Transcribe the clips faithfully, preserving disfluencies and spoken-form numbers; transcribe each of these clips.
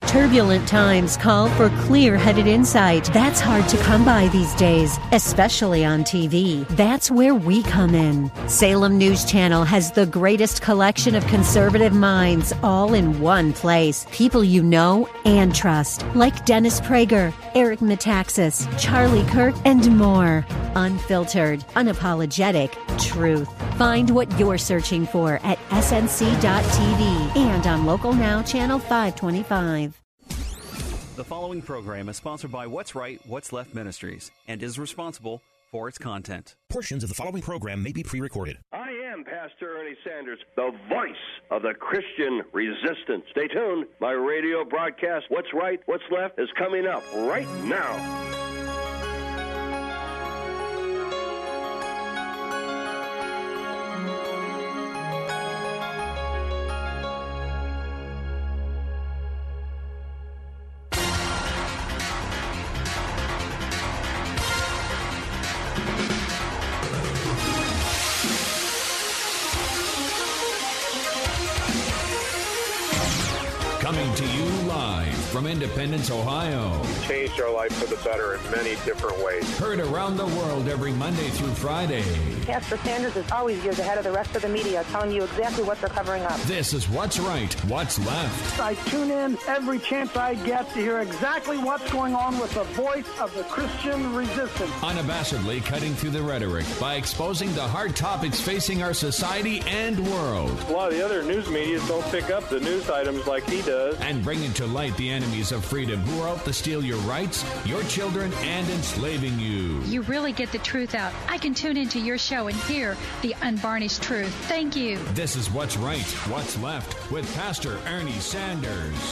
Turbulent times call for clear-headed insight. That's hard to come by these days, especially on T V. That's where we come in. Salem News Channel has the greatest collection of conservative minds all in one place. People you know and trust, like Dennis Prager, Eric Metaxas, Charlie Kirk, and more. Unfiltered, unapologetic truth. Find what you're searching for at S N C dot T V and on Local Now, Channel five twenty-five. The following program is sponsored by What's Right, What's Left Ministries and is responsible for its content. Portions of the following program may be pre-recorded. I am Pastor Ernie Sanders, the voice of the Christian resistance. Stay tuned. My radio broadcast, What's Right, What's Left, is coming up right now. Coming to you live from Independence, Ohio. Changed our life for the better in many different ways. Heard around the world every Monday through Friday. Pastor Sanders is always years ahead of the rest of the media, telling you exactly what they're covering up. This is What's Right, What's Left. I tune in every chance I get to hear exactly what's going on with the voice of the Christian resistance. Unabashedly cutting through the rhetoric by exposing the hard topics facing our society and world. A lot of the other news media don't pick up the news items like he does. And bringing to light the enemies of freedom who are out to steal your rights, your children, and enslaving you. You really get the truth out. I can tune into your show and hear the unvarnished truth. Thank you. This is What's Right, What's Left with Pastor Ernie Sanders.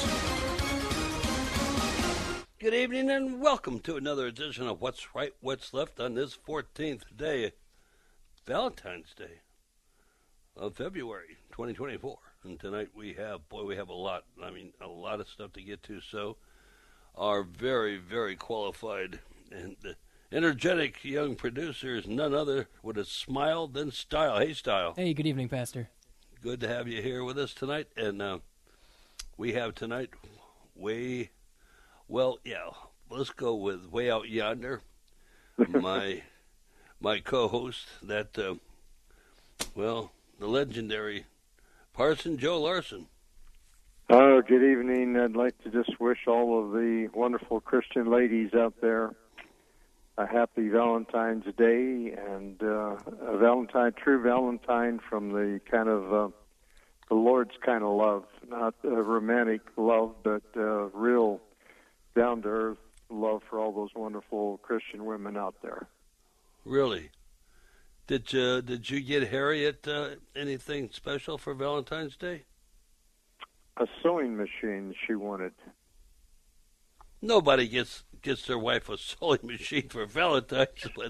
Good evening and welcome to another edition of What's Right, What's Left on this fourteenth day, Valentine's Day of February twenty twenty-four. And tonight we have, boy, we have a lot, I mean, a lot of stuff to get to. So our very, very qualified and uh, energetic young producer is none other with a smile than Style. Hey, Style. Hey, good evening, Pastor. Good to have you here with us tonight. And uh, we have tonight way, well, yeah, let's go with Way Out Yonder, my my co-host, that, uh, well, the legendary Parson Joe Larson. Oh, good evening. I'd like to just wish all of the wonderful Christian ladies out there a happy Valentine's Day and uh, a Valentine, true Valentine from the kind of uh, the Lord's kind of love, not a romantic love, but uh, real down-to-earth love for all those wonderful Christian women out there. Really? Did you, did you get Harriet uh, anything special for Valentine's Day? A sewing machine she wanted. Nobody gets gets their wife a sewing machine for Valentine's, but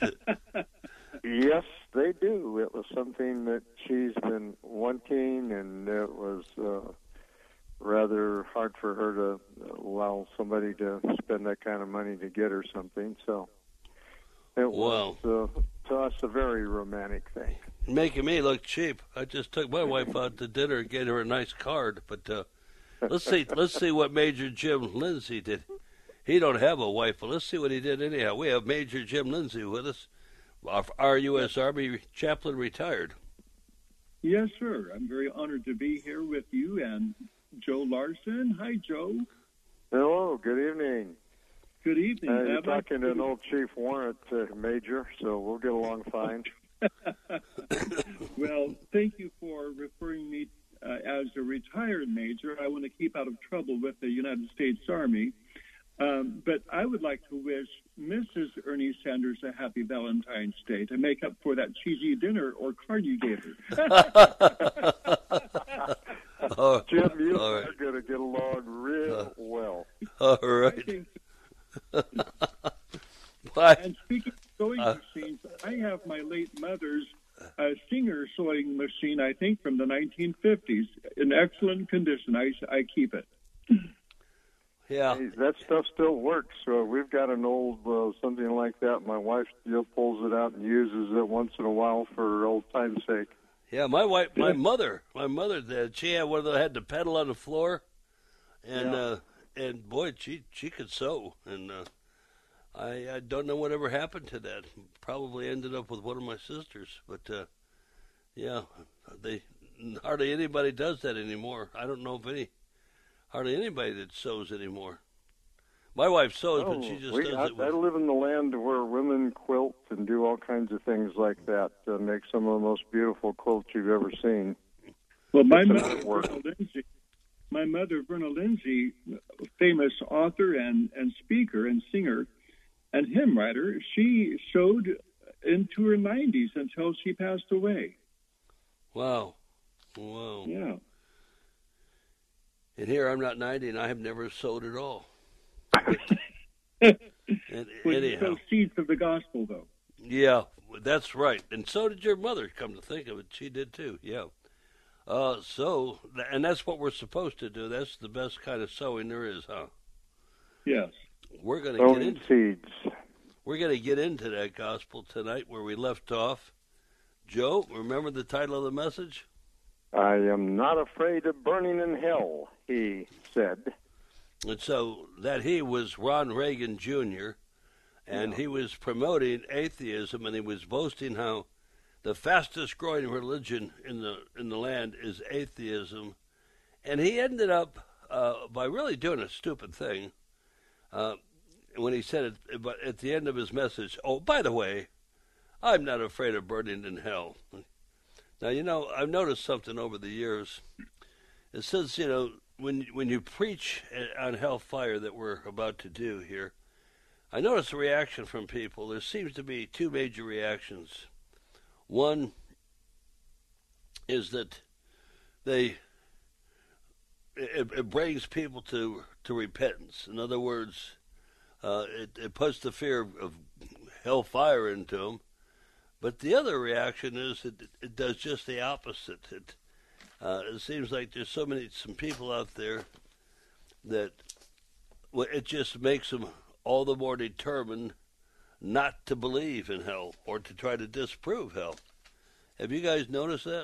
yes, they do. It was something that she's been wanting, and it was uh, rather hard for her to allow somebody to spend that kind of money to get her something. So it was, uh, to us, a very romantic thing. Making me look cheap. I just took my wife out to dinner and gave her a nice card. But uh, let's see, let's see what Major Jim Lindsay did. He don't have a wife, but let's see what he did anyhow. We have Major Jim Lindsay with us, our U S Army chaplain retired. Yes, sir. I'm very honored to be here with you and Joe Larson. Hi, Joe. Hello. Good evening. Good evening. Uh, you're talking to an old Chief Warrant, uh, Major, so we'll get along fine. Well, thank you for referring me uh, as a retired major. I want to keep out of trouble with the United States Army. Um, but I would like to wish Missus Ernie Sanders a happy Valentine's Day to make up for that cheesy dinner or card you gave her. oh, Jim, you all are right. going to get along real uh, well. All right. And speaking of sewing uh, machines, I have my late mother's uh, Singer sewing machine, I think, from the nineteen fifties, in excellent condition. I, I keep it. Yeah, hey, that stuff still works. So we've got an old uh, something like that. My wife still pulls it out and uses it once in a while for old time's sake. Yeah, my wife, my mother, my mother did. She had one of those, had the pedal on the floor, and yeah. uh, and boy, she she could sew, and uh, I I don't know whatever happened to that. Probably ended up with one of my sisters, but uh, yeah, they hardly anybody does that anymore. I don't know if any hardly anybody that sews anymore. My wife sews, oh, but she just we, does I, it with... I live in the land where women quilt and do all kinds of things like that to make some of the most beautiful quilts you've ever seen. Well, my mother, Verna Lindsay, my mother, Verna Lindsay, famous author and, and speaker and singer and hymn writer, she sewed into her nineties until she passed away. Wow. Wow. Yeah. And here I'm not ninety, and I have never sewed at all. and, well, anyhow. So seeds of the gospel, though. Yeah, that's right. And so did your mother, come to think of it. She did, too, yeah. Uh, so, and that's what we're supposed to do. That's the best kind of sewing there is, huh? Yes. We're going to get into seeds. We're going to get into that gospel tonight where we left off. Joe, remember the title of the message? I am not afraid of burning in hell, he said. And so that he was Ron Reagan Junior, and yeah. he was promoting atheism, and he was boasting how the fastest growing religion in the in the land is atheism. And he ended up uh, by really doing a stupid thing uh, when he said it, but at the end of his message, oh, by the way, I'm not afraid of burning in hell. Now, you know, I've noticed something over the years. It says, you know, when when you preach on hellfire that we're about to do here, I notice a reaction from people. There seems to be two major reactions. One is that they it, it brings people to, to repentance. In other words, uh, it, it puts the fear of, of hellfire into them. But the other reaction is that it, it does just the opposite. It, uh, it seems like there's so many some people out there that well, it just makes them all the more determined not to believe in hell or to try to disprove hell. Have you guys noticed that?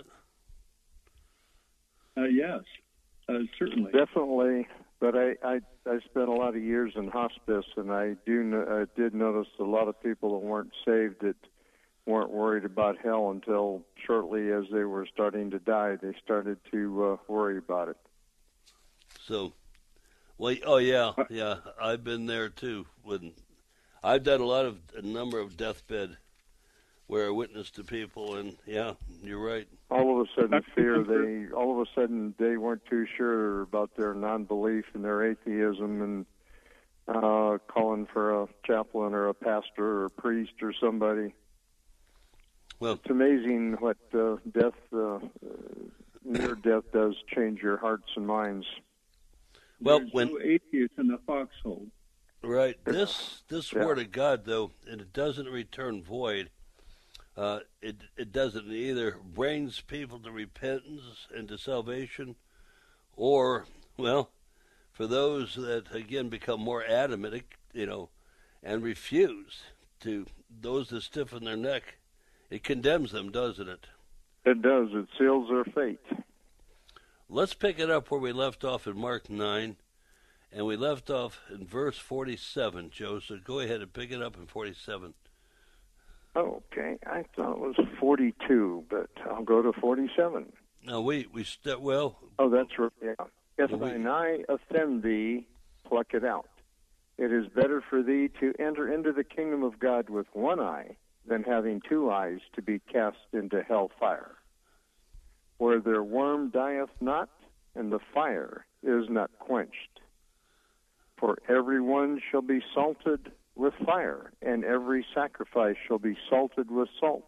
Uh, yes, uh, certainly. Definitely, but I, I, I spent a lot of years in hospice, and I do I did notice a lot of people that weren't saved that weren't worried about hell until shortly as they were starting to die. They started to uh, worry about it. So, well, oh yeah, yeah, I've been there too. When I've done a lot of a number of deathbed where I witnessed to people, and yeah, you're right. All of a sudden, fear. They all of a sudden they weren't too sure about their non-belief and their atheism, and uh, calling for a chaplain or a pastor or a priest or somebody. Well, it's amazing what uh, death, uh, near death, does change your hearts and minds. Well, There's when no atheist in the foxhole. Right. This this yeah. word of God, though, and it doesn't return void. Uh, it it doesn't either brings people to repentance and to salvation, or well, for those that again become more adamant, you know, and refuse to those that stiffen their neck. It condemns them, doesn't it? It does. It seals their fate. Let's pick it up where we left off in Mark nine, and we left off in verse forty-seven, Joe, so go ahead and pick it up in forty-seven. Oh, okay. I thought it was forty-two, but I'll go to forty-seven. No, we, we st- well... Oh, that's right, yeah. If well, we, thine eye offend thee, pluck it out. It is better for thee to enter into the kingdom of God with one eye than having two eyes to be cast into hell fire, where their worm dieth not, and the fire is not quenched. For every one shall be salted with fire, and every sacrifice shall be salted with salt.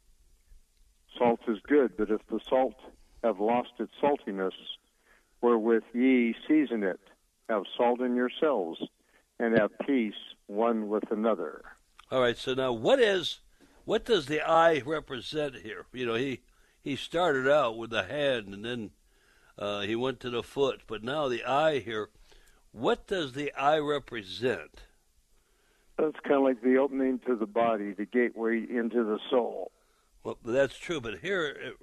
Salt is good, but if the salt have lost its saltiness, wherewith ye season it, have salt in yourselves, and have peace one with another. All right, so now what is, what does the eye represent here? You know, he he started out with the hand, and then uh, he went to the foot, but now the eye here, what does the eye represent? That's kind of like the opening to the body, the gateway into the soul. Well, that's true, but here it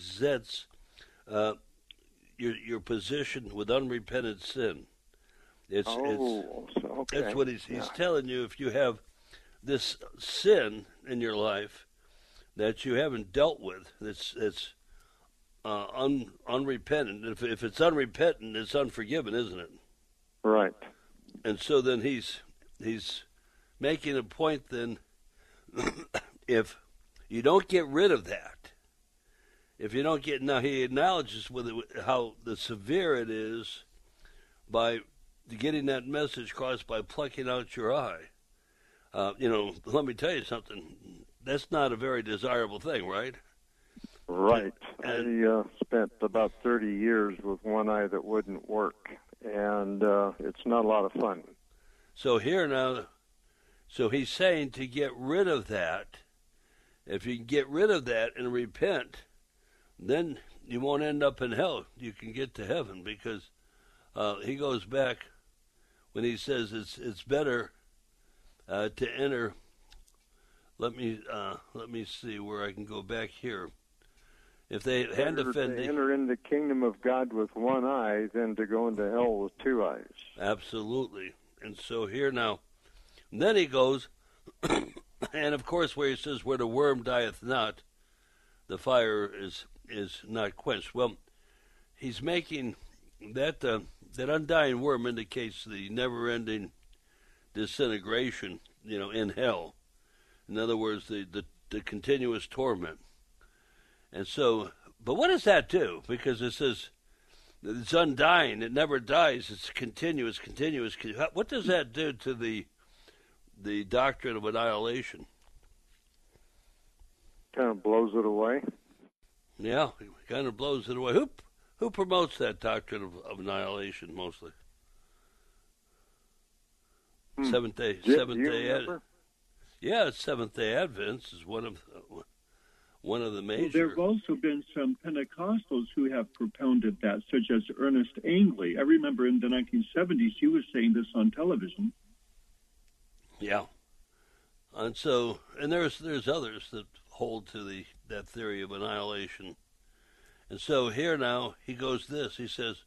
represents uh, your your position with unrepented sin. It's, oh, it's, okay. That's what he's, he's yeah. telling you. If you have this sin in your life that you haven't dealt with, that's it's uh, un, unrepentant. If, if it's unrepentant, it's unforgiven, isn't it? Right. And so then he's he's making a point then, if you don't get rid of that, if you don't get, now he acknowledges with it how the severe it is by getting that message across by plucking out your eye. Uh, you know, let me tell you something. That's not a very desirable thing, right? Right. And, I uh, spent about thirty years with one eye that wouldn't work, and uh, it's not a lot of fun. So here now, so he's saying to get rid of that. If you can get rid of that and repent, then you won't end up in hell. You can get to heaven, because uh, he goes back when he says it's it's better uh, to enter. Let me uh, let me see where I can go back here. If they hand offend, to enter in the kingdom of God with one eye than to go into hell with two eyes. Absolutely. And so here now, then he goes, and of course where he says, where the worm dieth not, the fire is is not quenched. Well, he's making that uh, that undying worm indicates the never-ending disintegration, you know, in hell. In other words, the, the, the continuous torment. And so, but what does that do? Because it says it's undying, it never dies, it's continuous, continuous. What does that do to the the doctrine of annihilation? Kind of blows it away. Yeah, it kind of blows it away. Who who promotes that doctrine of, of annihilation mostly? Hmm. Seventh day, Did, Seventh day. Ad, remember? yeah, Seventh Day Advents is one of uh, one of the major. Well, there have also been some Pentecostals who have propounded that, such as Ernest Angley. I remember in the nineteen seventies he was saying this on television. Yeah, and so and there's there's others that hold to the that theory of annihilation, and so here now he goes this. He says,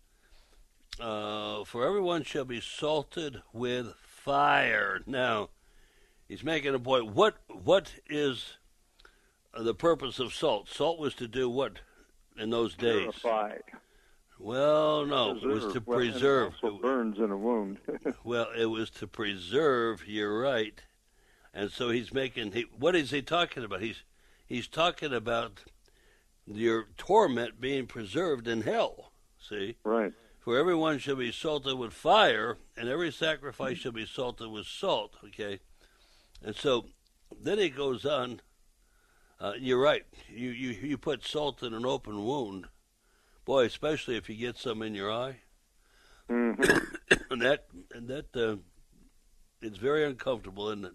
uh, "For everyone shall be salted with fire." Now, he's making a point. What what is the purpose of salt? Salt was to do what in those days? Purify. Well, no, preserve. it was to Well, and it preserve. also burns in a wound. Well, it was to preserve. You're right. And so he's making. He, what is he talking about? He's he's talking about your torment being preserved in hell. See, right. For everyone shall be salted with fire, and every sacrifice shall be salted with salt. Okay, and so then he goes on. Uh, you're right. You, you you put salt in an open wound, boy, especially if you get some in your eye. Mm-hmm. and that and that uh, it's very uncomfortable, isn't it?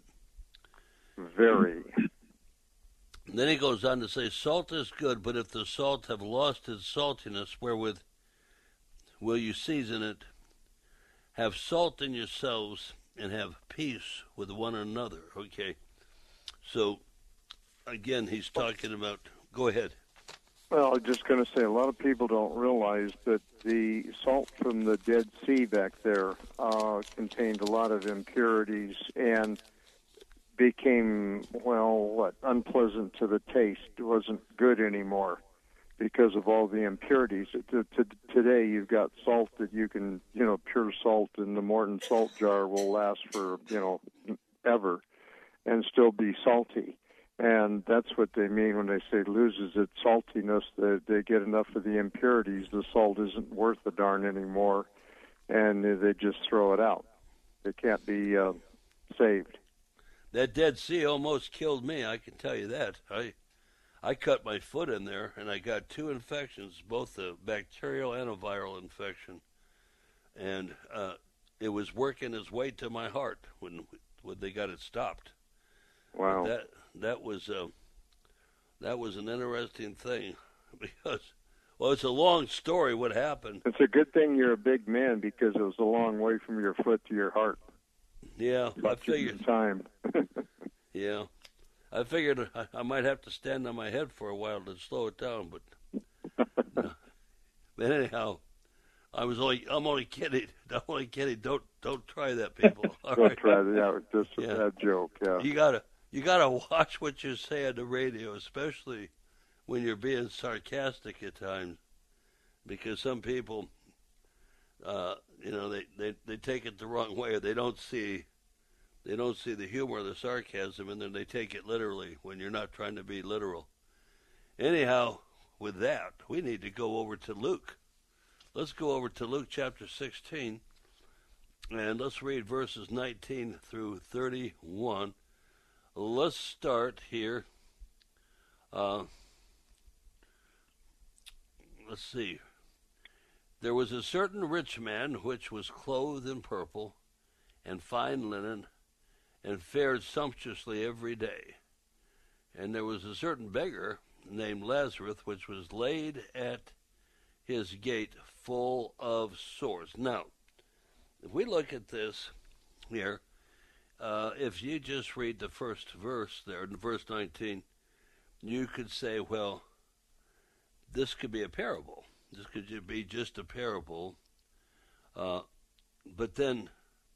Very. And then he goes on to say, "Salt is good, but if the salt have lost its saltiness, wherewith will you season it? Have salt in yourselves, and have peace with one another." Okay, so. Again, he's talking about. Go ahead. Well, I'm just going to say a lot of people don't realize that the salt from the Dead Sea back there uh, contained a lot of impurities and became, well, what, unpleasant to the taste. It wasn't good anymore because of all the impurities. To, to, today, you've got salt that you can, you know, pure salt in the Morton salt jar will last for, you know, ever and still be salty. And that's what they mean when they say loses its saltiness. They, they get enough of the impurities. The salt isn't worth a darn anymore, and they just throw it out. It can't be uh, saved. That Dead Sea almost killed me, I can tell you that. I I cut my foot in there, and I got two infections, both a bacterial and a viral infection. And uh, it was working its way to my heart when when they got it stopped. Wow. But that that was uh, that was an interesting thing because, well, it's a long story what happened. It's a good thing you're a big man because it was a long way from your foot to your heart. Yeah, I figured. Time. Yeah, I figured I, I might have to stand on my head for a while to slow it down, but no. But anyhow, I was only. I'm only kidding. I'm only kidding. Don't don't try that, people. All Don't right? try that. That was just a Yeah. bad joke. Yeah. You gotta you gotta watch what you say on the radio, especially when you're being sarcastic at times, because some people, uh, you know, they, they, they take it the wrong way, or they don't see they don't see the humor or the sarcasm, and then they take it literally when you're not trying to be literal. Anyhow, with that, we need to go over to Luke. Let's go over to Luke chapter sixteen, and let's read verses nineteen through thirty-one. Let's start here. Uh, let's see. There was a certain rich man which was clothed in purple and fine linen, and fared sumptuously every day. And there was a certain beggar named Lazarus, which was laid at his gate full of sores. Now, if we look at this here, uh, if you just read the first verse there, in verse nineteen, you could say, well, this could be a parable. This could be just a parable. Uh, but then,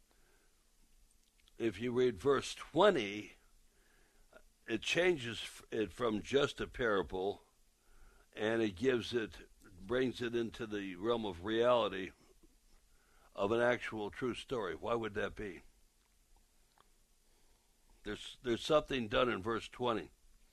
if you read verse twenty, it changes it from just a parable, and it gives it, brings it into the realm of reality of an actual true story. Why would that be? There's there's something done in verse twenty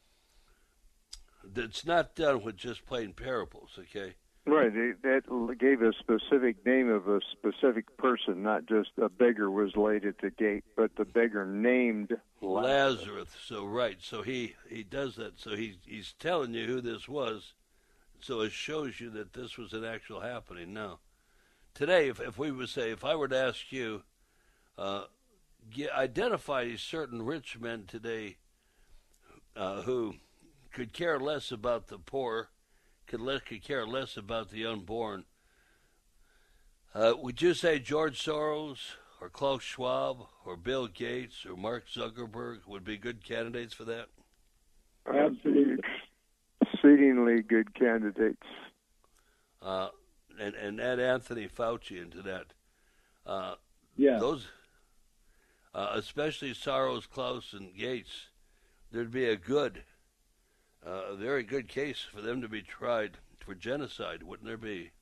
that's not done with just plain parables, okay? Right. That gave a specific name of a specific person, not just a beggar was laid at the gate, but the beggar named Lazarus. Lazarus. So, right. So he, he does that. So he he's telling you who this was. So it shows you that this was an actual happening. Now, today, if, if we would say, if I were to ask you, uh, get, identify these certain rich men today uh, who could care less about the poor, could, le- could care less about the unborn, uh, would you say George Soros or Klaus Schwab or Bill Gates or Mark Zuckerberg would be good candidates for that? Absolutely. Exceedingly good candidates. Uh, and, and add Anthony Fauci into that. Uh, yeah. Those, uh, especially Soros, Klaus, and Gates, there'd be a good, uh, a very good case for them to be tried for genocide, wouldn't there be?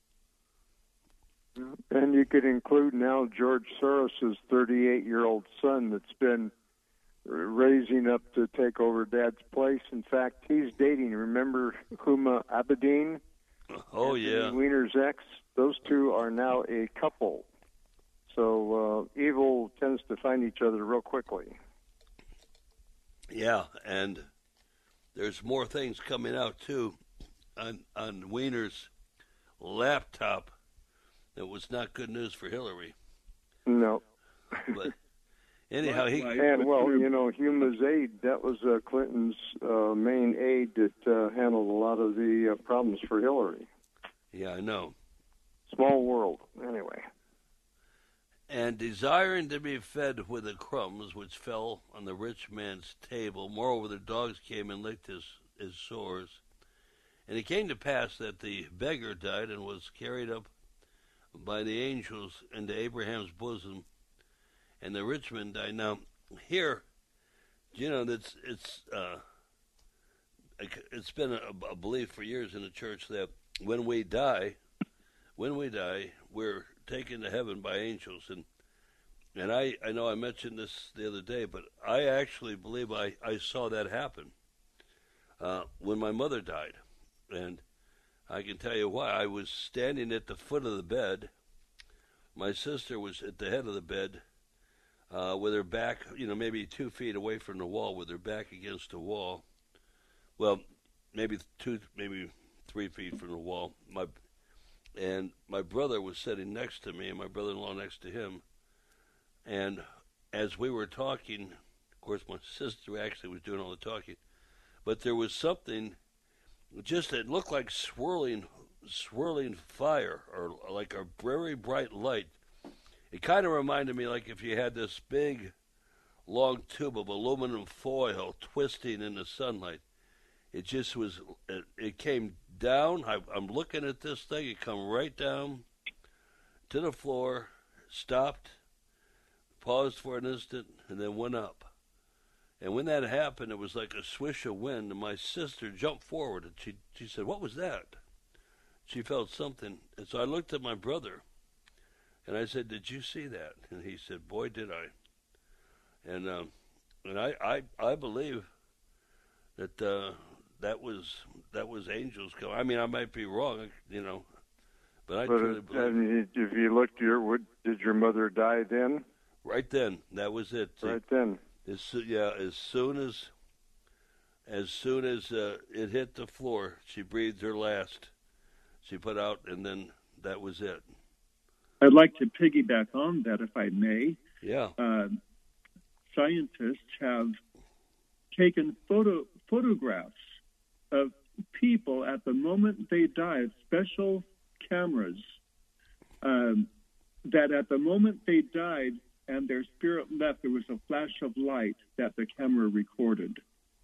And you could include now George Soros' thirty-eight-year-old son that's been raising up to take over Dad's place. In fact, he's dating, remember Huma Abedin? Oh, Anthony yeah. Weiner's ex? Those two are now a couple. So uh, evil tends to find each other real quickly. Yeah, and there's more things coming out, too, on, on Weiner's laptop that was not good news for Hillary. No. But anyhow, he... And, well, you know, Huma's aide, that was uh, Clinton's uh, main aide that uh, handled a lot of the uh, problems for Hillary. Yeah, I know. Small world, anyway. And desiring to be fed with the crumbs which fell on the rich man's table, moreover the dogs came and licked his, his sores. And it came to pass that the beggar died and was carried up by the angels into Abraham's bosom, and the rich man died. Now, here, you know, that's it's uh, it's been a, a belief for years in the church that when we die, when we die, we're taken to heaven by angels, and and I, I know I mentioned this the other day, but I actually believe I, I saw that happen uh, when my mother died, and I can tell you why. I was standing at the foot of the bed. My sister was at the head of the bed uh, with her back, you know, maybe two feet away from the wall, with her back against the wall. Well, maybe two, maybe three feet from the wall. My and my brother was sitting next to me, and my brother-in-law next to him. And as we were talking, of course, my sister actually was doing all the talking, but there was something. Just it looked like swirling, swirling fire, or like a very bright light. It kind of reminded me like if you had this big, long tube of aluminum foil twisting in the sunlight. It just was. It, it came down. I, I'm looking at this thing. It come right down, to the floor, stopped, paused for an instant, and then went up. And when that happened, it was like a swish of wind, and my sister jumped forward, and she, she said, "What was that?" She felt something. And so I looked at my brother, and I said, "Did you see that?" And he said, "Boy, did I." And um, and I, I, I believe that uh, that was that was angels coming. I mean, I might be wrong, you know, but I but truly it, believe. And if you looked, your would, did your mother die then? Right then, that was it. Right then. As, yeah, as soon as, as soon as uh, it hit the floor, she breathed her last. She put out, and then that was it. I'd like to piggyback on that, if I may. Yeah. Uh, scientists have taken photo photographs of people at the moment they died, special cameras, um, that at the moment they died, and their spirit left, there was a flash of light that the camera recorded.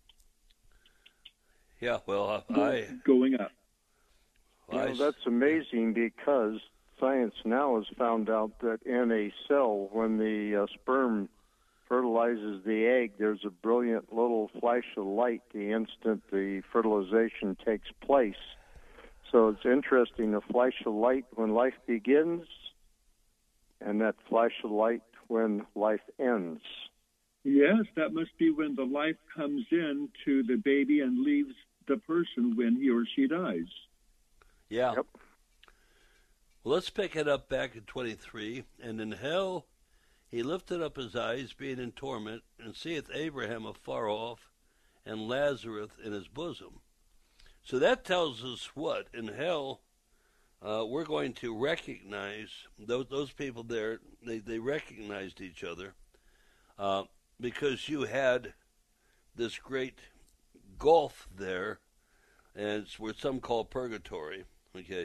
Yeah, well, I... Going up. Well, you know, that's amazing because science now has found out that in a cell, when the uh, sperm fertilizes the egg, there's a brilliant little flash of light the instant the fertilization takes place. So it's interesting, a flash of light when life begins, and that flash of light when life ends. Yes, that must be when the life comes in to the baby and leaves the person when he or she dies. Yeah. Yep. Well, let's pick it up back at twenty-three. And in hell he lifted up his eyes, being in torment, and seeth Abraham afar off, and Lazarus in his bosom. So that tells us what? In hell, Uh, we're going to recognize those those people there. They they recognized each other uh, because you had this great gulf there, and it's what some call purgatory. Okay,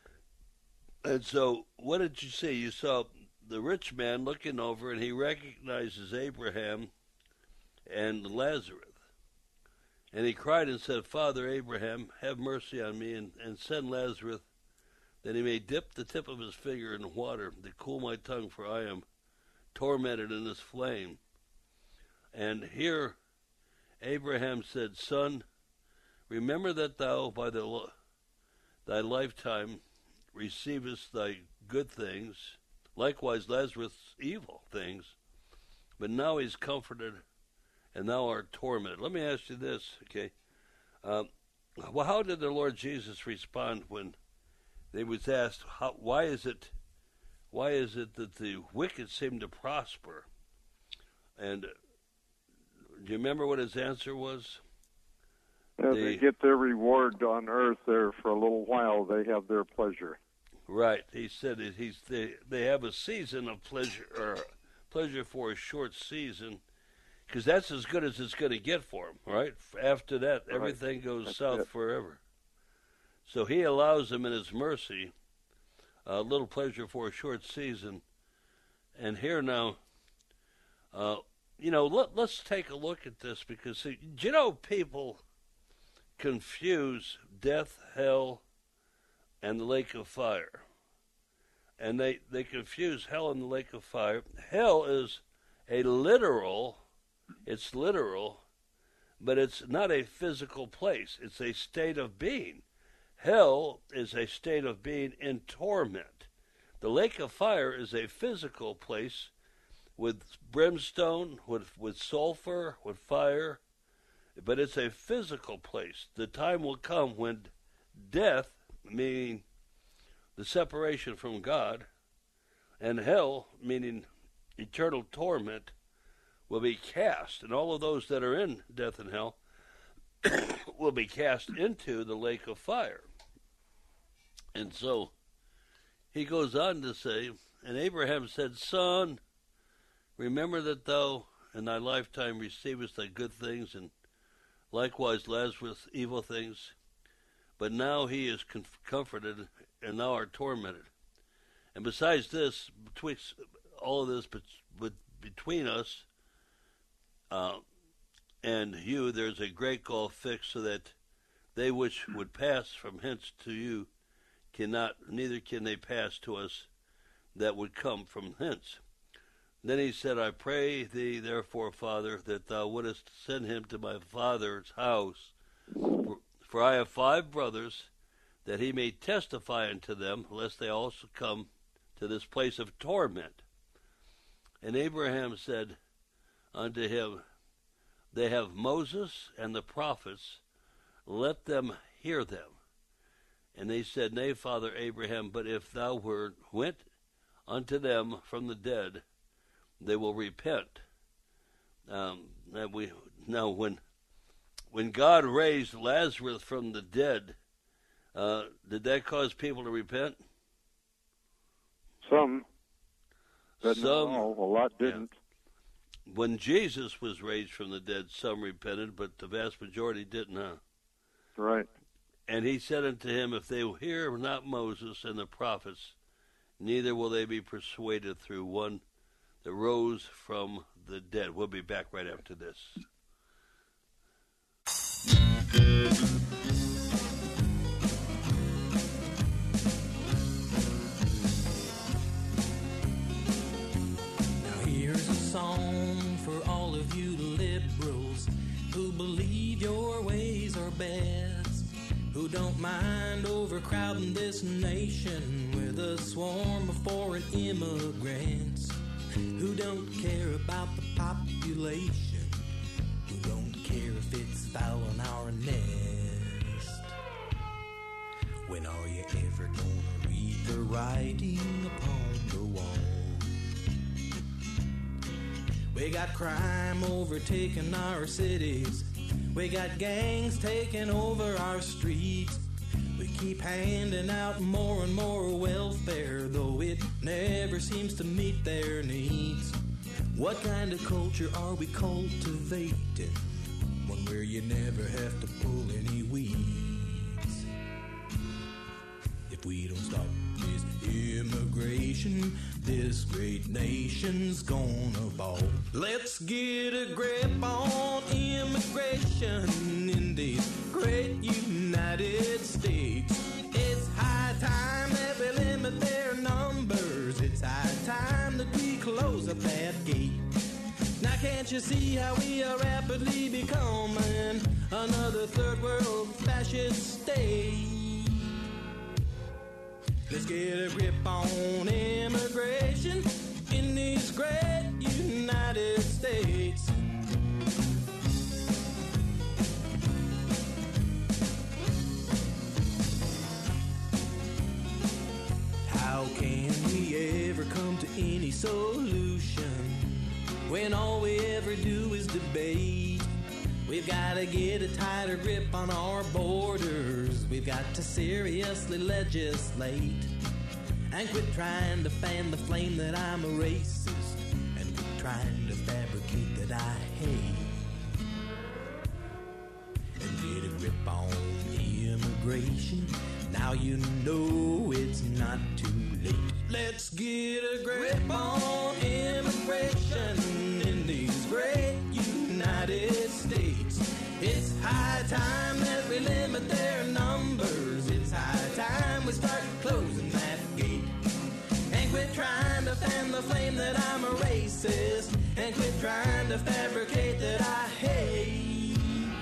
and so what did you see? You saw the rich man looking over, and he recognizes Abraham and Lazarus, and he cried and said, "Father Abraham, have mercy on me, and, and send Lazarus, that he may dip the tip of his finger in water to cool my tongue, for I am tormented in this flame." And here Abraham said, "Son, remember that thou by the, thy lifetime receivest thy good things, likewise Lazarus evil things, but now he's comforted, and thou art tormented." Let me ask you this, okay? Um, well, how did the Lord Jesus respond when they was asked, how, why is it why is it that the wicked seem to prosper? And uh, do you remember what his answer was? Yeah, they, they get their reward on earth there for a little while. They have their pleasure. Right. He said it, he's they, they have a season of pleasure, or pleasure for a short season, because that's as good as it's going to get for them, right? After that, right. everything goes that's south it. forever. So he allows them in his mercy a little pleasure for a short season. And here now, uh, you know, let, let's take a look at this, because, see, you know, people confuse death, hell, and the lake of fire. And they, they confuse hell and the lake of fire. Hell is a literal, it's literal, but it's not a physical place. It's a state of being. Hell is a state of being in torment. The lake of fire is a physical place with brimstone, with, with sulfur, with fire, but it's a physical place. The time will come when death, meaning the separation from God, and hell, meaning eternal torment, will be cast. And all of those that are in death and hell will be cast into the lake of fire. And so he goes on to say, and Abraham said, "Son, remember that thou in thy lifetime receivest thy good things, and likewise Lazarus evil things. But now he is comf- comforted, and thou art tormented. And besides this, betwixt all of this, but, but between us uh, and you, there's a great gulf fixed, so that they which would pass from hence to you cannot, neither can they pass to us that would come from hence. Then he said, I pray thee, therefore, Father, that thou wouldest send him to my father's house, for, for I have five brothers, that he may testify unto them, lest they also come to this place of torment. And Abraham said unto him, They have Moses and the prophets, let them hear them. And they said, Nay, Father Abraham, but if thou wert went unto them from the dead, they will repent. Um, that we now, when when God raised Lazarus from the dead, uh, did that cause people to repent? Some, but some, not all. A lot didn't. Yeah. When Jesus was raised from the dead, some repented, but the vast majority didn't. Huh? Right. And he said unto him, If they hear not Moses and the prophets, neither will they be persuaded through one that rose from the dead. We'll be back right after this. Now here's a song for all of you liberals who believe your ways are best, who don't mind overcrowding this nation with a swarm of foreign immigrants, who don't care about the population, who don't care if it's foul on our nest. When are you ever gonna read the writing upon the wall? We got crime overtaking our cities, we got gangs taking over our streets. We keep handing out more and more welfare, though it never seems to meet their needs. What kind of culture are we cultivating? One where you never have to pull any weeds. If we don't stop this immigration, this great nation's gonna fall. Let's get a grip on immigration in these great United States. It's high time that we limit their numbers. It's high time that we close up that gate. Now can't you see how we are rapidly becoming another third world fascist state? Let's get a grip on immigration in these great United States. How can we ever come to any solution when all we ever do is debate? We've got to get a tighter grip on our borders. We've got to seriously legislate and quit trying to fan the flame that I'm a racist and quit trying to fabricate that I hate. And get a grip on immigration. Now you know it's not too late. Let's get a grip on immigration in these great United States. It's high time that we limit their numbers. It's high time we start closing that gate. And quit trying to fan the flame that I'm a racist. And quit trying to fabricate that I hate.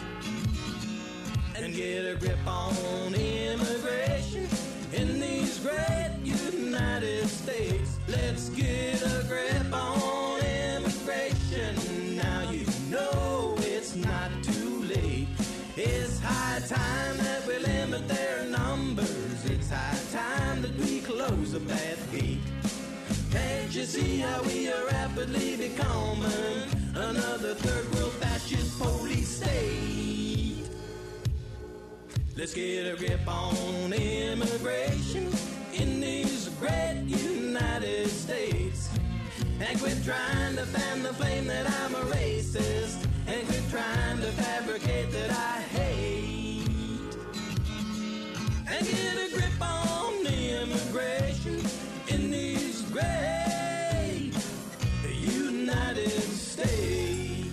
And get a grip on immigration in these great United States. Let's get a grip on immigration. Now you know it's not too late. It's high time that we limit their numbers. It's high time that we close up that gate. Can't you see how we are rapidly becoming another third world fascist police state? Let's get a grip on immigration in these great United States. And quit trying to fan the flame that I'm a racist. And quit trying to fabricate that I hate. And get a grip on the immigration in these great United States.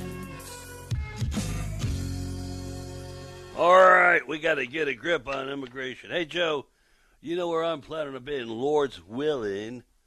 All right, we got to get a grip on immigration. Hey, Joe, you know where I'm planning on being, Lord's willing,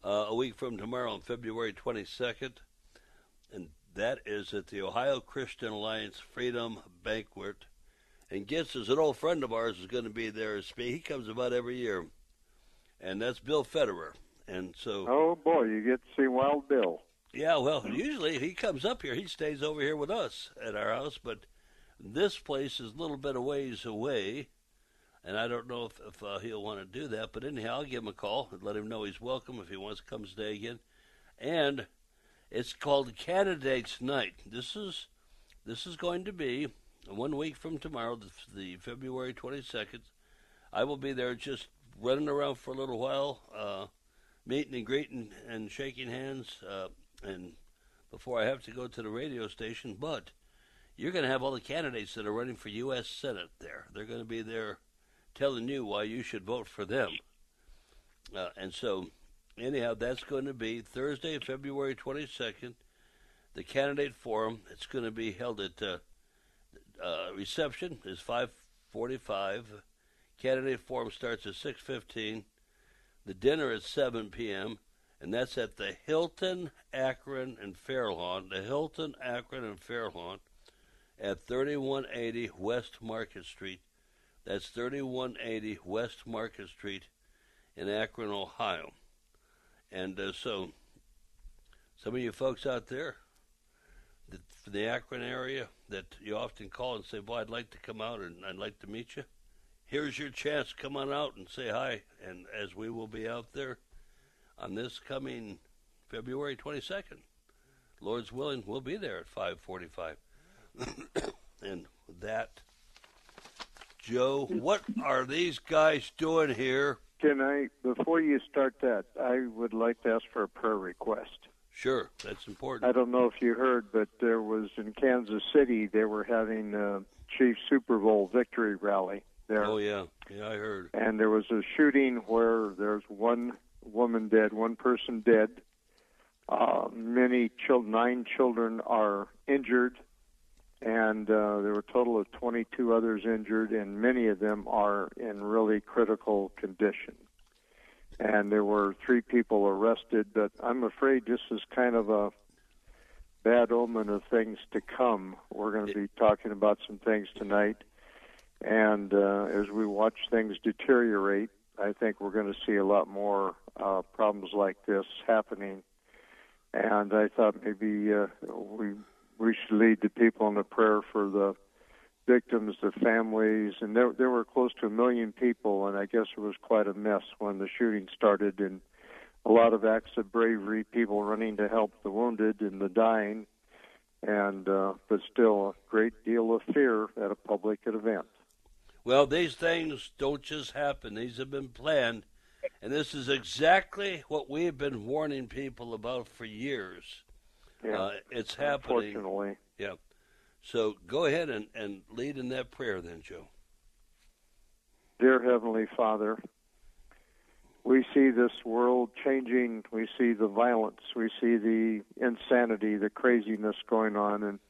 uh, a week from tomorrow on February twenty-second. And that is at the Ohio Christian Alliance Freedom Banquet. And Gitz is an old friend of ours, is going to be there to speak. He comes about every year. And that's Bill Federer. And so, oh, boy, you get to see Wild Bill. Yeah, well, usually if he comes up here, he stays over here with us at our house. But this place is a little bit of ways away. And I don't know if, if uh, he'll want to do that. But anyhow, I'll give him a call and let him know he's welcome if he wants to come stay again. And it's called Candidates Night. This is this is going to be one week from tomorrow, the, the February twenty-second. I will be there just running around for a little while, uh, meeting and greeting and shaking hands, uh, and before I have to go to the radio station. But you're going to have all the candidates that are running for U S Senate there. They're going to be there telling you why you should vote for them. Uh, and so, anyhow, that's going to be Thursday, February twenty-second, the candidate forum. It's going to be held at uh, uh, reception is five forty-five. Candidate forum starts at six fifteen. The dinner is seven p.m., and that's at the Hilton, Akron, and Fairlawn. The Hilton, Akron, and Fairlawn at thirty-one eighty West Market Street. That's thirty-one eighty West Market Street in Akron, Ohio. And uh, so some of you folks out there that, for the Akron area that you often call and say, boy, I'd like to come out and I'd like to meet you. Here's your chance. Come on out and say hi. And as we will be out there on this coming February twenty-second, Lord's willing, we'll be there at five forty-five. And with that, Joe, what are these guys doing here? Can I, before you start that, I would like to ask for a prayer request. Sure, that's important. I don't know if you heard, but there was in Kansas City, they were having a Chiefs Super Bowl victory rally there. Oh, yeah. Yeah, I heard. And there was a shooting where there's one woman dead, one person dead. Uh, many children, nine children are injured, and uh, there were a total of twenty-two others injured, and many of them are in really critical condition. And there were three people arrested, but I'm afraid this is kind of a bad omen of things to come. We're going to be talking about some things tonight, and uh, as we watch things deteriorate, I think we're going to see a lot more uh, problems like this happening. And I thought maybe uh, we we should lead the people in a prayer for the victims, the families, and there there were close to a million people, and I guess it was quite a mess when the shooting started, and a lot of acts of bravery, people running to help the wounded and the dying, and uh, but still a great deal of fear at a public event. Well, these things don't just happen. These have been planned, and this is exactly what we've been warning people about for years. Yeah, uh, it's happening. Unfortunately. Yeah. So go ahead and, and lead in that prayer then, Joe. Dear Heavenly Father, we see this world changing. We see the violence. We see the insanity, the craziness going on. And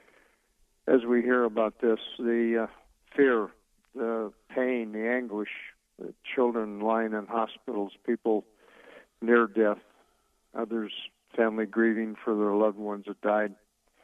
as we hear about this, the uh, fear, the pain, the anguish, the children lying in hospitals, people near death, others, family grieving for their loved ones that died.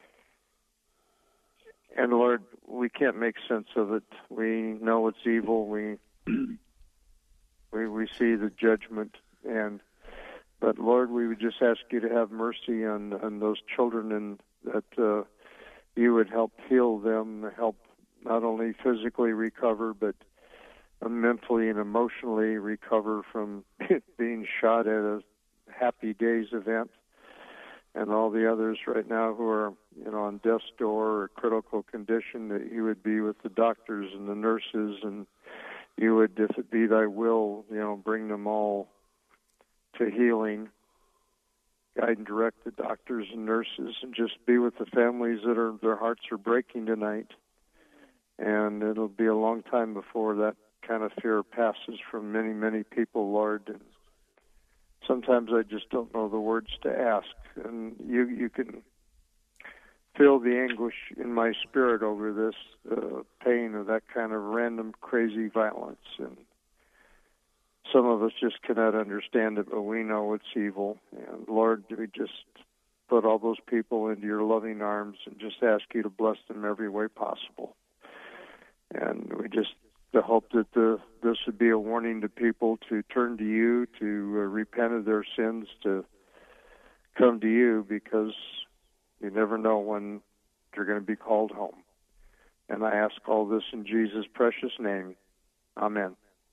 And Lord, we can't make sense of it. We know it's evil. We we we see the judgment, and but Lord, we would just ask you to have mercy on, on those children, and that uh, you would help heal them, help not only physically recover, but mentally and emotionally recover from being shot at a Happy Days event. And all the others right now who are, you know, on death's door or critical condition, that you would be with the doctors and the nurses, and you would, if it be thy will, you know, bring them all to healing. Guide and direct the doctors and nurses, and just be with the families that are, their hearts are breaking tonight. And it'll be a long time before that kind of fear passes from many, many people, Lord. And sometimes I just don't know the words to ask. And you you can feel the anguish in my spirit over this uh, pain of that kind of random, crazy violence. And some of us just cannot understand it, but we know it's evil. And Lord, we just put all those people into your loving arms and just ask you to bless them every way possible. And we just hope that the, this would be a warning to people to turn to you, to uh, repent of their sins, to come to you, because you never know when you're going to be called home. And I ask all this in Jesus' precious name. Amen.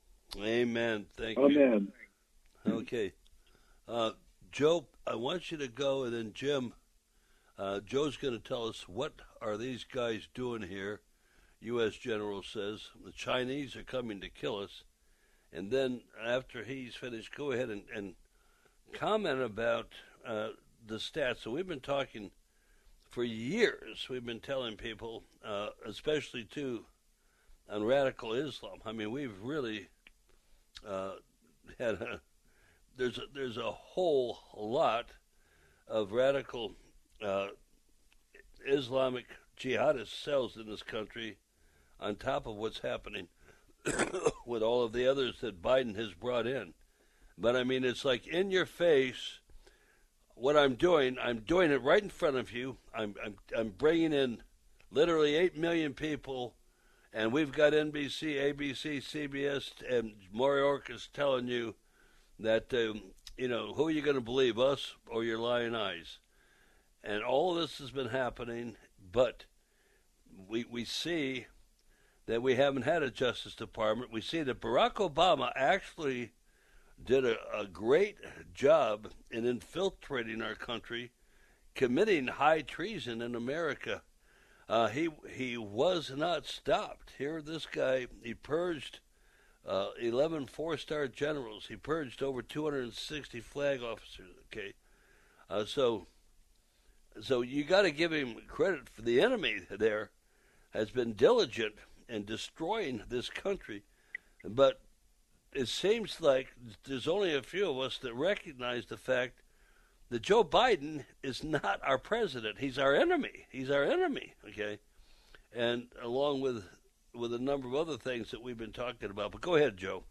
Amen. Thank Amen. you. Amen. Okay. Uh, Joe, I want you to go, and then Jim, uh, Joe's going to tell us what are these guys doing here. U S general says the Chinese are coming to kill us. And then after he's finished, go ahead and, and comment about uh, the stats. So we've been talking for years. We've been telling people, uh, especially too, on radical Islam. I mean, we've really uh, had a there's a, there's a whole lot of radical uh, Islamic jihadist cells in this country, on top of what's happening with all of the others that Biden has brought in. But, I mean, it's like in your face what I'm doing. I'm doing it right in front of you. I'm I'm, I'm bringing in literally eight million people, and we've got N B C, A B C, C B S, and Mayorkas telling you that, um, you know, who are you going to believe, us or your lying eyes? And all of this has been happening, but we we see that we haven't had a Justice Department. We see that Barack Obama actually did a, a great job in infiltrating our country, committing high treason in America. Uh, he he was not stopped. Here, this guy, he purged uh, eleven four-star generals. He purged over two hundred sixty flag officers. Okay, uh, so so you got to give him credit for the enemy. There has been diligent in destroying this country, but it seems like there's only a few of us that recognize the fact that Joe Biden is not our president. He's our enemy. He's our enemy, okay? And along with with a number of other things that we've been talking about. But go ahead, Joe.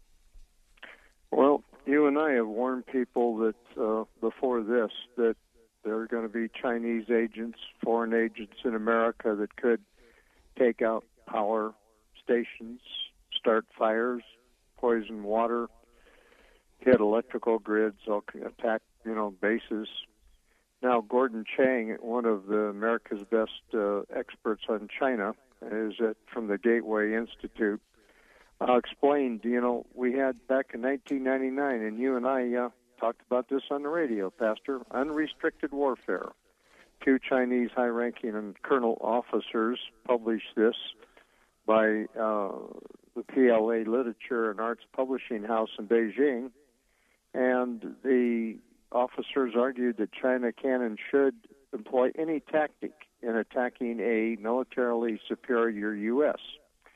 Well, you and I have warned people that uh, before this that there are going to be Chinese agents, foreign agents in America that could take out power stations, start fires, poison water, hit electrical grids, attack, you know, bases. Now, Gordon Chang, one of the America's best uh, experts on China, is at, from the Gateway Institute, uh, explained, you know, we had back in nineteen ninety-nine, and you and I uh, talked about this on the radio, Pastor, unrestricted warfare. Two Chinese high-ranking and colonel officers published this by uh, the P L A Literature and Arts Publishing House in Beijing, and the officers argued that China can and should employ any tactic in attacking a militarily superior U S.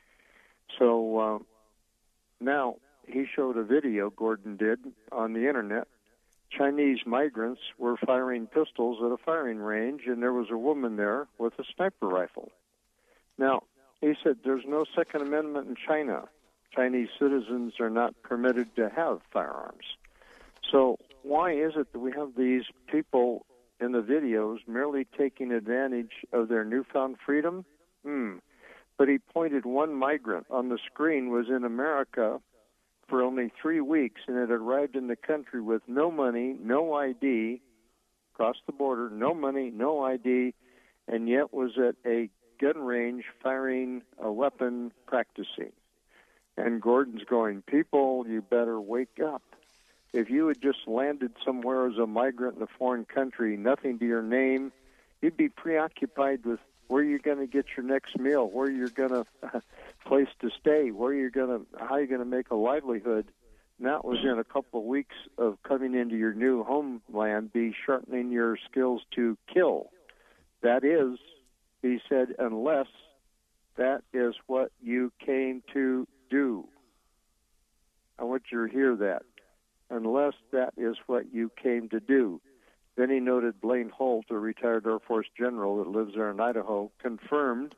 So uh, now he showed a video, Gordon did, on the internet. Chinese migrants were firing pistols at a firing range, and there was a woman there with a sniper rifle. Now, he said there's no Second Amendment in China. Chinese citizens are not permitted to have firearms. So why is it that we have these people in the videos merely taking advantage of their newfound freedom? Hmm. But he pointed one migrant on the screen was in America for only three weeks and had arrived in the country with no money, no I D, crossed the border, no money, no I D, and yet was at a gun range firing a weapon, practicing. And Gordon's going, people, you better wake up. If you had just landed somewhere as a migrant in a foreign country, nothing to your name, you'd be preoccupied with where you're going to get your next meal, where you're going to uh, place to stay, where you're going to, how you're going to make a livelihood. And that was in a couple of weeks of coming into your new homeland, be sharpening your skills to kill. That is, he said, unless that is what you came to do. I want you to hear that. Unless that is what you came to do. Then he noted Blaine Holt, a retired Air Force general that lives there in Idaho, confirmed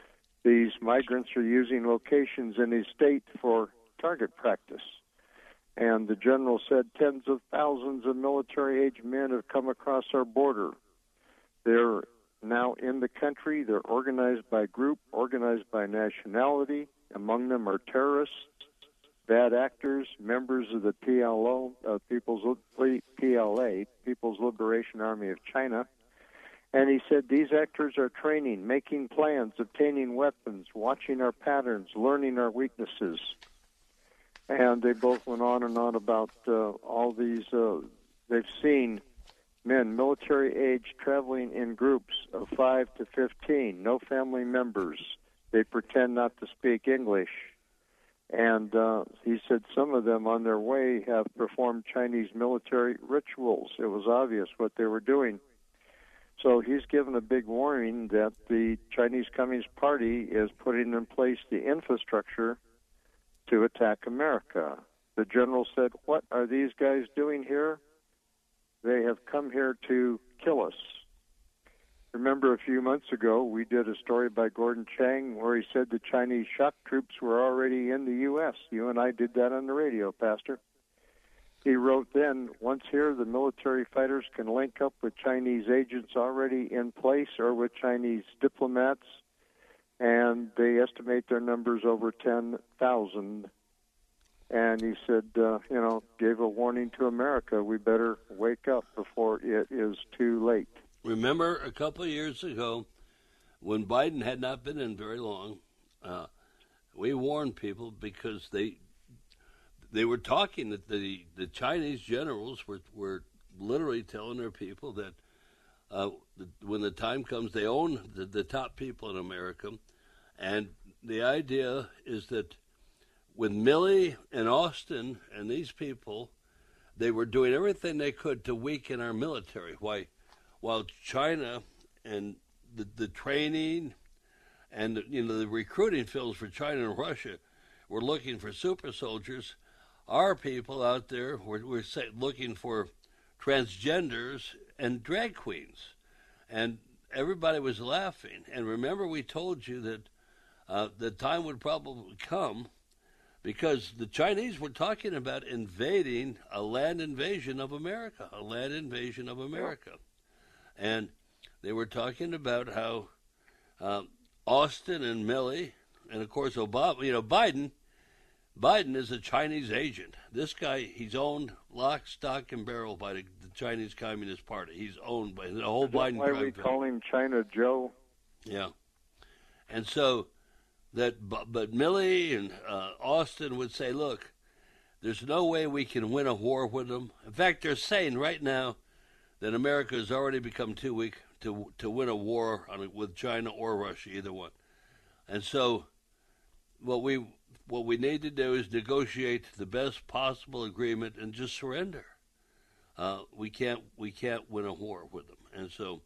these migrants are using locations in his state for target practice. And the general said tens of thousands of military-age men have come across our border. They're now in the country. They're organized by group, organized by nationality. Among them are terrorists, bad actors, members of the P L O, uh, People's P L A, People's Liberation Army of China. And he said these actors are training, making plans, obtaining weapons, watching our patterns, learning our weaknesses. And they both went on and on about uh, all these. Uh, they've seen men, military age, traveling in groups of five to fifteen, no family members. They pretend not to speak English. And uh, he said some of them on their way have performed Chinese military rituals. It was obvious what they were doing. So he's given a big warning that the Chinese Communist Party is putting in place the infrastructure to attack America. The general said, what are these guys doing here? They have come here to kill us. Remember a few months ago, we did a story by Gordon Chang where he said the Chinese shock troops were already in the U S You and I did that on the radio, Pastor. He wrote then, once here, the military fighters can link up with Chinese agents already in place or with Chinese diplomats, and they estimate their numbers over ten thousand. And he said, uh, you know, gave a warning to America, we better wake up before it is too late. Remember a couple of years ago when Biden had not been in very long, uh, we warned people because they they were talking that the, the Chinese generals were, were literally telling their people that uh, the, when the time comes, they own the, the top people in America. And the idea is that with Milley and Austin and these people, they were doing everything they could to weaken our military. Why, while China and the, the training and the, you know the recruiting fields for China and Russia were looking for super soldiers, our people out there were, were say, looking for transgenders and drag queens, and everybody was laughing. And remember, we told you that uh, the time would probably come, because the Chinese were talking about invading a land invasion of America, a land invasion of America. And they were talking about how uh, Austin and Milley, and of course Obama, you know, Biden, Biden is a Chinese agent. This guy, he's owned lock, stock, and barrel by the, the Chinese Communist Party. He's owned by the whole Is Biden. Why we call him China Joe? Yeah, and so that, but, but Milley and uh, Austin would say, look, there's no way we can win a war with them. In fact, they're saying right now that America has already become too weak to to win a war on, with China or Russia, either one. And so, what we what we need to do is negotiate the best possible agreement and just surrender. Uh, we can't we can't win a war with them. And so,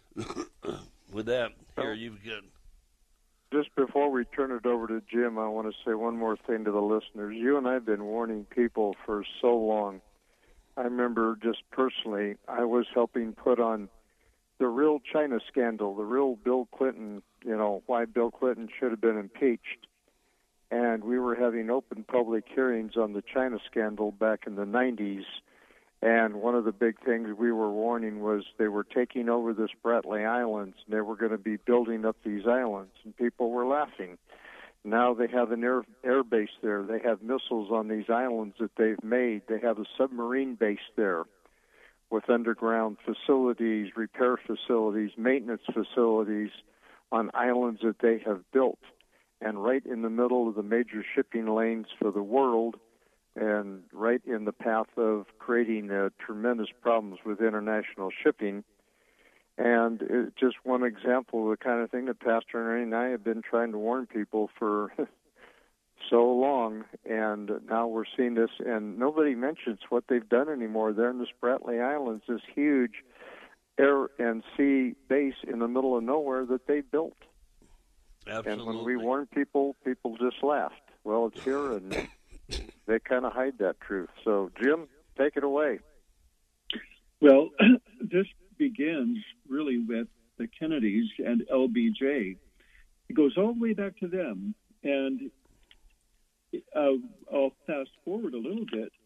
with that, here you've got. Just before we turn it over to Jim, I want to say one more thing to the listeners. You and I have been warning people for so long. I remember just personally, I was helping put on the real China scandal, the real Bill Clinton, you know, why Bill Clinton should have been impeached. And we were having open public hearings on the China scandal back in the nineties. And one of the big things we were warning was they were taking over the Spratly Islands, and they were going to be building up these islands, and people were laughing. Now they have an air, air base there. They have missiles on these islands that they've made. They have a submarine base there with underground facilities, repair facilities, maintenance facilities on islands that they have built, and right in the middle of the major shipping lanes for the world, and right in the path of creating uh, tremendous problems with international shipping. And it's just one example of the kind of thing that Pastor Ernie and I have been trying to warn people for so long, and now we're seeing this, and nobody mentions what they've done anymore. They're in the Spratly Islands, this huge air and sea base in the middle of nowhere that they built. Absolutely. And when we warn people, people just laughed. Well, it's here, and they kind of hide that truth. So, Jim, take it away. Well, this begins really with the Kennedys and L B J. It goes all the way back to them. And uh, I'll fast forward a little bit.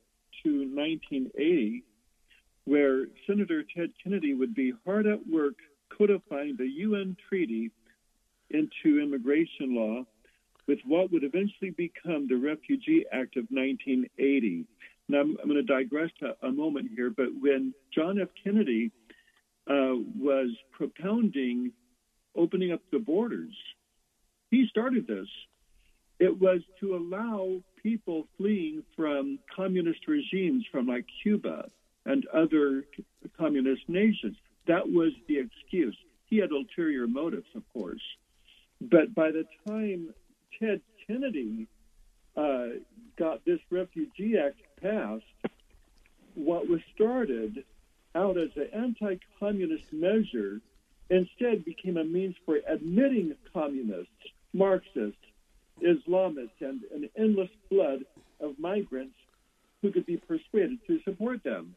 to nineteen eighty, where Senator Ted Kennedy would be hard at work codifying the U N treaty into immigration law with what would eventually become the Refugee Act of nineteen eighty. Now, I'm, I'm going to digress a, a moment here, but when John F. Kennedy uh, was propounding opening up the borders, he started this. It was to allow people fleeing from communist regimes from like Cuba and other communist nations. That was the excuse. He had ulterior motives, of course. But by the time Ted Kennedy uh, got this Refugee Act passed, what was started out as an anti-communist measure instead became a means for admitting communists, Marxists, Islamists, and an endless flood of migrants who could be persuaded to support them.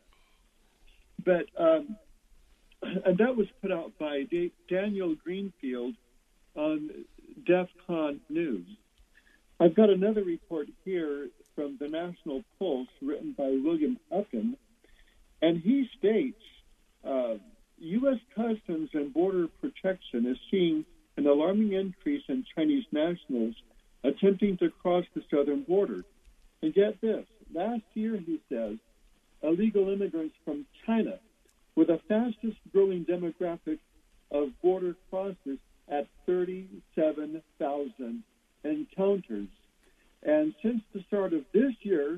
But um, and that was put out by D- Daniel Greenfield on DEFCON News. I've got another report here from the National Pulse written by William Ucken, and he states uh, U S Customs and Border Protection is seeing an alarming increase in Chinese nationals attempting to cross the southern border. And get this, last year, he says, illegal immigrants from China were the fastest growing demographic of border crossers at thirty-seven thousand encounters. And since the start of this year,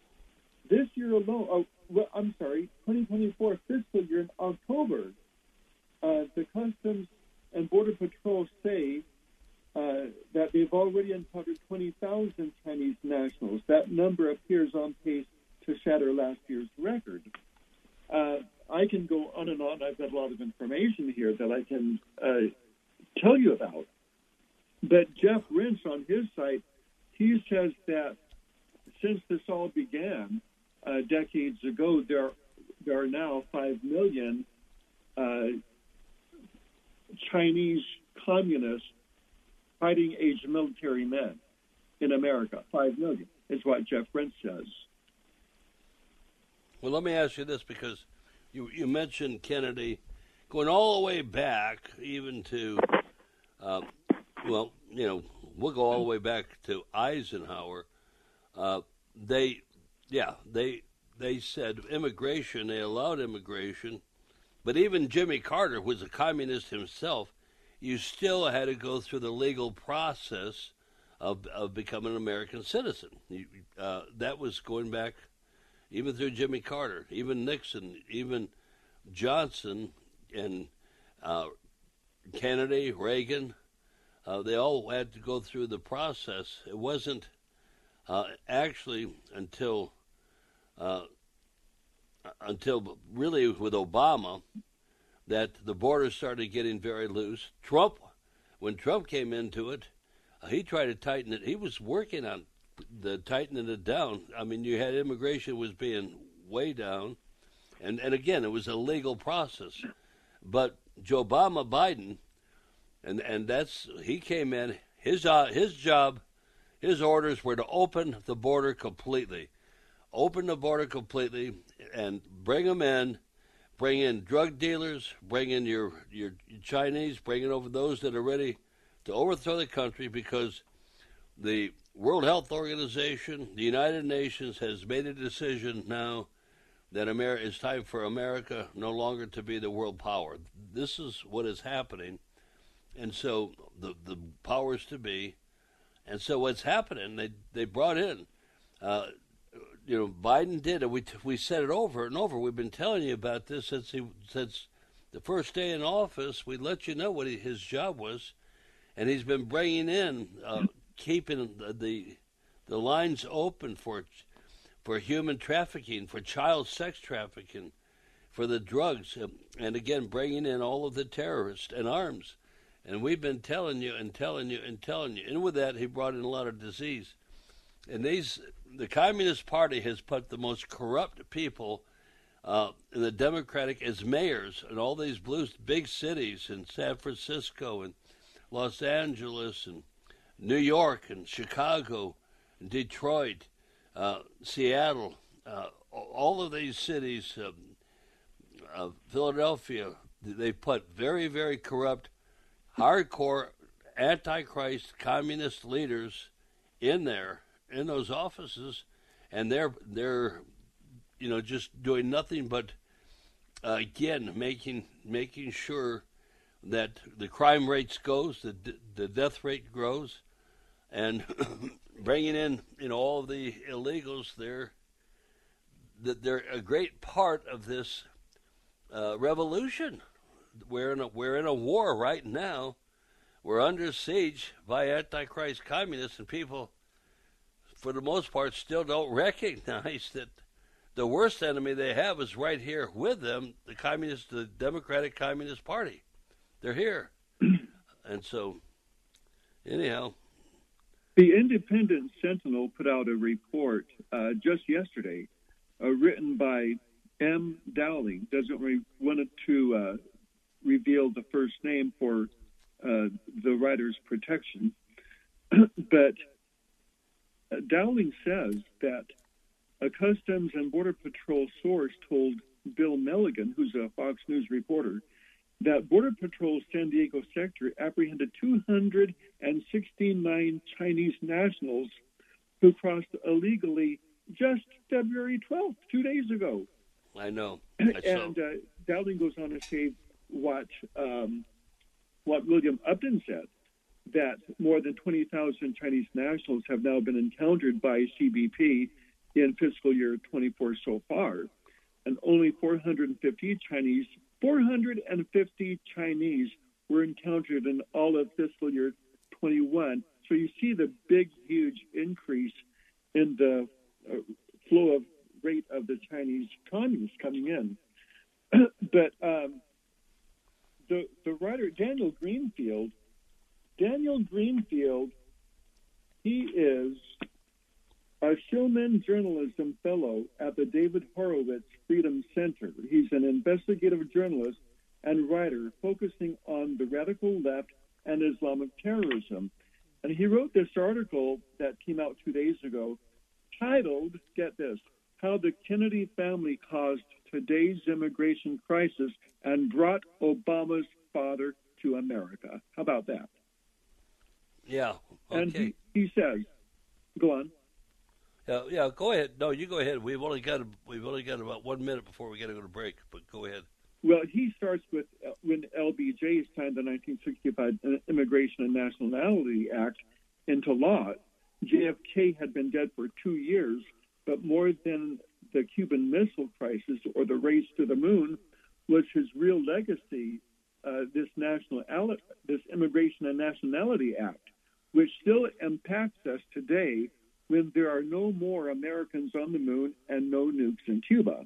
this year alone, oh, well, I'm sorry, twenty twenty-four fiscal year in October, uh, the Customs and Border Patrol say uh, that they've already encountered twenty thousand Chinese nationals. That number appears on pace to shatter last year's record. Uh, I can go on and on. I've got a lot of information here that I can uh, tell you about. But Jeff Rense on his site, he says that since this all began uh, decades ago, there there are now five million uh, Chinese communists fighting-age military men in America. Five million is what Jeff Rense says. Well, let me ask you this, because you, you mentioned Kennedy going all the way back, even to, uh, well, you know, we'll go all the way back to Eisenhower. Uh, they, yeah, they they said immigration, they allowed immigration, but even Jimmy Carter was a communist himself. You still had to go through the legal process of of becoming an American citizen. You, uh, that was going back even through Jimmy Carter, even Nixon, even Johnson, and uh, Kennedy, Reagan. Uh, they all had to go through the process. It wasn't uh, actually until uh, until really with Obama that the border started getting very loose. Trump, when Trump came into it, uh, he tried to tighten it. He was working on the tightening it down. I mean, you had immigration was being way down, and and again, it was a legal process. But Joe Obama, Biden, and and that's he came in. His uh, his job, his orders were to open the border completely, open the border completely, and bring them in. Bring in drug dealers, bring in your, your Chinese, bring in over those that are ready to overthrow the country, because the World Health Organization, the United Nations, has made a decision now that America, it's time for America no longer to be the world power. This is what is happening. And so the the powers to be, and so what's happening, they, they brought in, uh, you know, Biden did it. We we said it over and over. We've been telling you about this since he since the first day in office. We let you know what he, his job was, and he's been bringing in, uh, keeping the, the the lines open for for human trafficking, for child sex trafficking, for the drugs, and again bringing in all of the terrorists and arms. And we've been telling you and telling you and telling you. And with that, he brought in a lot of disease. And these, the Communist Party has put the most corrupt people uh, in the Democratic as mayors in all these blue big cities in San Francisco and Los Angeles and New York and Chicago and Detroit, uh, Seattle, uh, all of these cities, um, uh, Philadelphia, they put very, very corrupt, hardcore, antichrist, communist leaders in there, in those offices, and they're they're, you know, just doing nothing but, uh, again, making making sure that the crime rates goes, the the death rate grows, and bringing in, you know, all the illegals. They're that they're a great part of this uh, revolution. We're in a we're in a war right now. We're under siege by antichrist communists, and people, for the most part, still don't recognize that the worst enemy they have is right here with them, the communist, the Democratic Communist Party. They're here. And so, anyhow. The Independent Sentinel put out a report uh, just yesterday, uh, written by M. Dowling. Doesn't re- want to uh, reveal the first name for uh, the writer's protection. But uh, Dowling says that a Customs and Border Patrol source told Bill Milligan, who's a Fox News reporter, that Border Patrol's San Diego sector apprehended two hundred sixty-nine Chinese nationals who crossed illegally just February twelfth, two days ago. I know. I and uh, Dowling goes on to say what um, what William Upton said, that more than twenty thousand Chinese nationals have now been encountered by C B P in fiscal year twenty-four so far, and only four hundred fifty Chinese four hundred fifty Chinese were encountered in all of fiscal year twenty-one. So you see the big, huge increase in the uh, flow of rate of the Chinese communists coming in. But um, the the writer Daniel Greenfield, Daniel Greenfield, he is a Shillman Journalism Fellow at the David Horowitz Freedom Center. He's an investigative journalist and writer focusing on the radical left and Islamic terrorism. And he wrote this article that came out two days ago titled, get this, How the Kennedy Family Caused Today's Immigration Crisis and Brought Obama's Father to America. How about that? Yeah, okay. And he, he says, go on. Yeah, yeah, go ahead. No, you go ahead. We've only got we've only got about one minute before we got to go to break. But go ahead. Well, he starts with uh, when L B J signed the nineteen sixty-five Immigration and Nationality Act into law. J F K had been dead for two years, but more than the Cuban Missile Crisis or the race to the moon was his real legacy. Uh, this national this Immigration and Nationality Act, which still impacts us today, when there are no more Americans on the moon and no nukes in Cuba.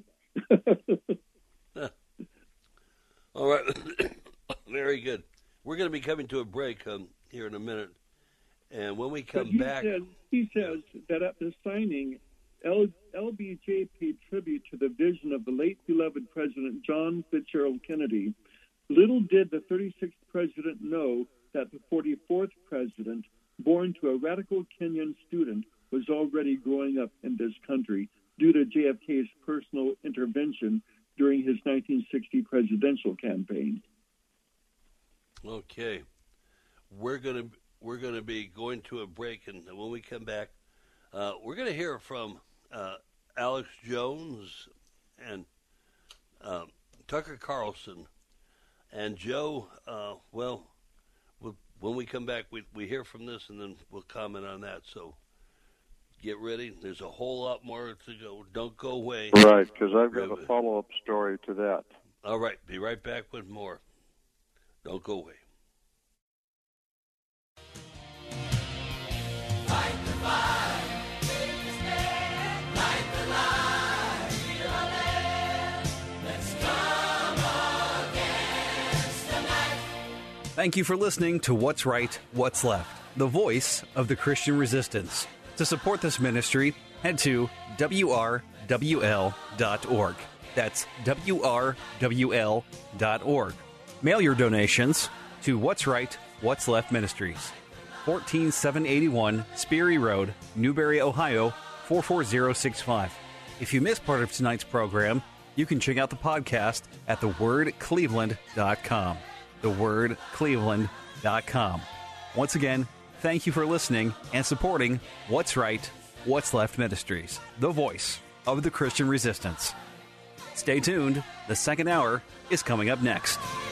All right. Very good. We're going to be coming to a break um, here in a minute. And when we come he back... Says, he says that at the signing, L- LBJ paid tribute to the vision of the late beloved President John Fitzgerald Kennedy. Little did the thirty-sixth president know that the forty-fourth president, born to a radical Kenyan student, was already growing up in this country due to J F K's personal intervention during his nineteen sixty presidential campaign. Okay, we're gonna we're gonna be going to a break, and when we come back, uh, we're gonna hear from uh, Alex Jones and uh, Tucker Carlson and Joe. Uh, well, we'll, when we come back, we we hear from this, and then we'll comment on that. So. Get ready. There's a whole lot more to go. Don't go away. Right, because I've got a follow-up story to that. All right. Be right back with more. Don't go away. Fight the fight. Take the stand. Light the light. Feel the land. Let's come against the night. Thank you for listening to What's Right, What's Left, the voice of the Christian resistance. To support this ministry, head to W R W L dot org. That's W R W L dot org. Mail your donations to What's Right, What's Left Ministries, fourteen seven eighty-one Sperry Road, Newberry, Ohio, four four zero six five. If you missed part of tonight's program, you can check out the podcast at the word cleveland dot com. the word cleveland dot com. Once again, thank you for listening and supporting What's Right, What's Left Ministries, the voice of the Christian resistance. Stay tuned. The second hour is coming up next.